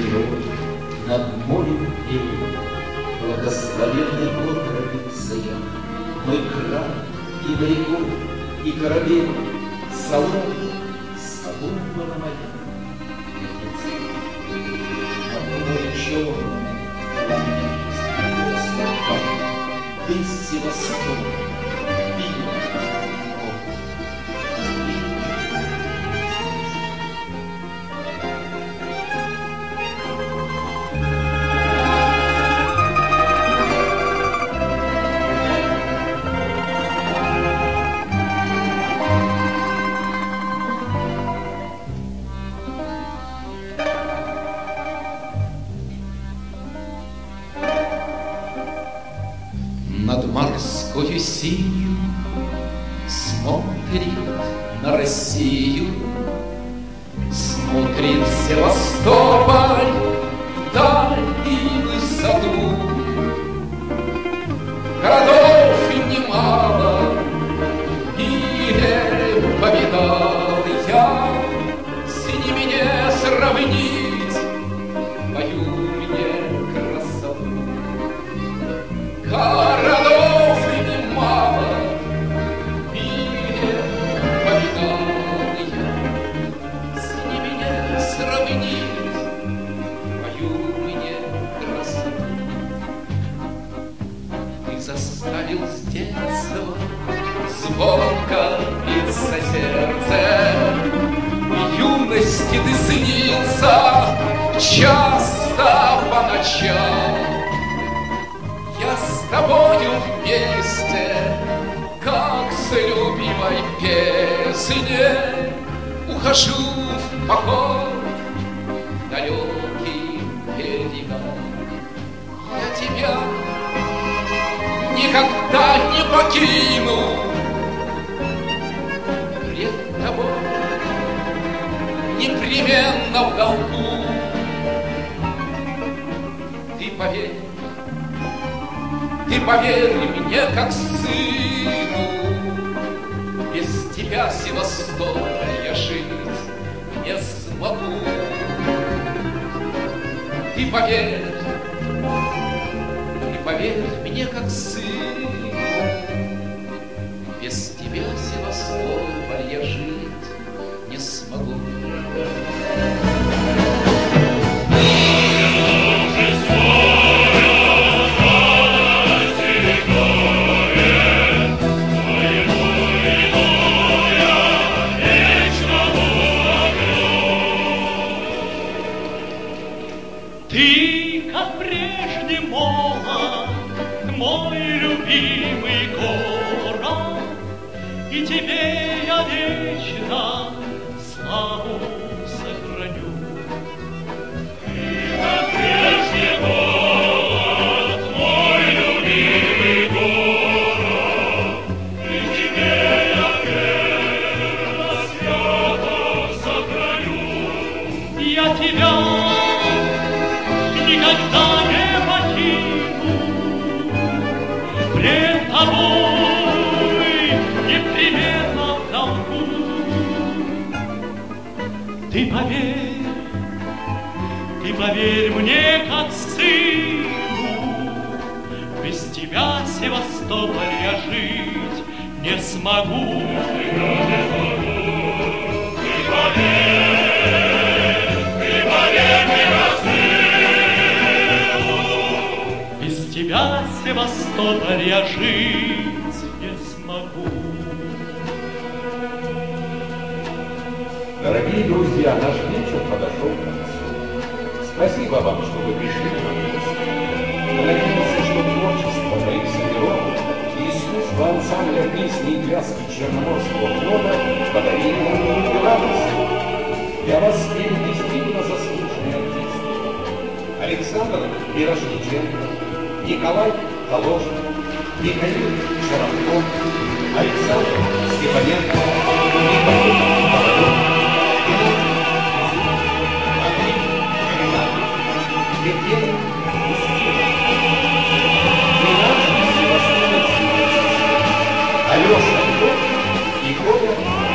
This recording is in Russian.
живет над морем пеет, благословенный год родился я. Мой край и моряков, и корабель, Соломка, Соломбана моя. На море черном пламя стопа, весь Севастополь, над морскою синью смотрит на Россию, смотрит Севастополь вдаль и высоту. Городов немало, и повидал я, с ними не сравнить мою мне красоту. Городов немало, и повидал я, с ними не сравнить мою мне красоту. Ты заставил с детства звонко биться сердце, юности ты снится часто по ночам. Я с тобою вместе, как с любимой песней, ухожу в поход далеким берегам. Я тебя никогда не покину, пред тобой непременно в долгу. Ты поверь мне, как сыну, без тебя, Севастополь, я жить не смогу. Ты поверь мне, как сыну, без тебя, Севастополь, я жить не смогу. Ты, как прежде, молод, мой любимый город, и тебе я вечно славу сохраню. Ты, как прежде, молод, мой любимый город, и тебе я верно свято сохраню. Я тебя никогда не покину, пред тобой непременно в долгу. Ты поверь мне, как сыну, без тебя, Севастополь, я жить не смогу. Ты поверь мне, как сыну, без тебя, Севастополь, я жить не смогу. Дорогие друзья, наш вечер подошел к концу. Спасибо вам, что вы пришли к нам. Мы надеемся, что творчество моих саперов и искусство ансамбля песни и пляски Черноморского флота подарили нам много радости. Для вас спели действительно заслуженные артисты. Александр Мирошниченко, Николай Положин, Михаил Шаранков, Александр Степаненко, Михаил Ковалев, Андрей Григорьев, Евгений Устинов, Алеша Львов и Коля